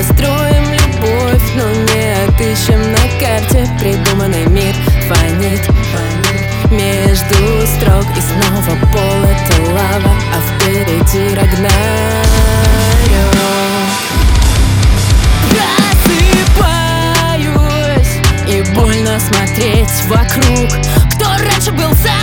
построим любовь, но не отыщем на карте. Придуманный мир фонит между строк, и снова пол — это лава, а впереди Рагнарёк. Просыпаюсь, и больно смотреть вокруг. Кто раньше был за